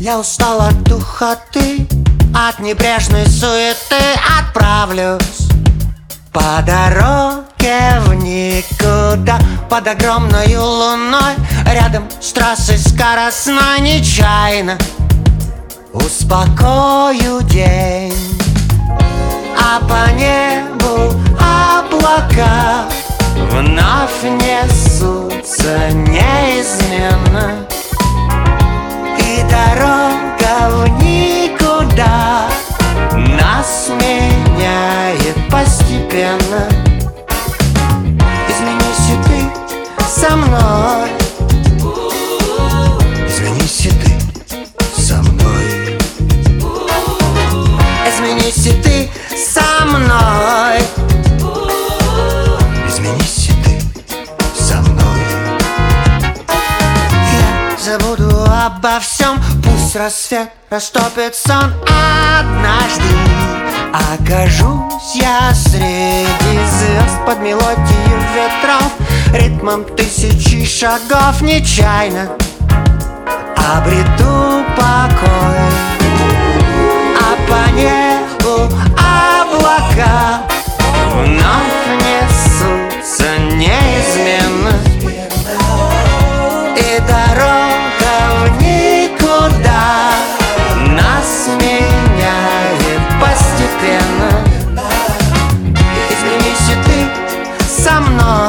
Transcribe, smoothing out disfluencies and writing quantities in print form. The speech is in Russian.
Я устал от духоты, от небрежной суеты. Отправлюсь по дороге в никуда, под огромной луной, рядом с трассой скоростной. Нечаянно успокою день, а по небу облака вновь несутся неизменно. И дорога в никуда нас меняет постепенно. Изменись и ты со мной, изменись и ты со мной, изменись и ты со мной, изменись и ты со мной. Я забуду обо всем, пусть рассвет растопит сон. Однажды окажусь я среди звезд, под мелодию ветров, ритмом тысячи шагов. Нечаянно обрету покой, а по небу облака вновь несутся неизменно. И дорога в никуда нас меняет постепенно. Изменись и ты со мной,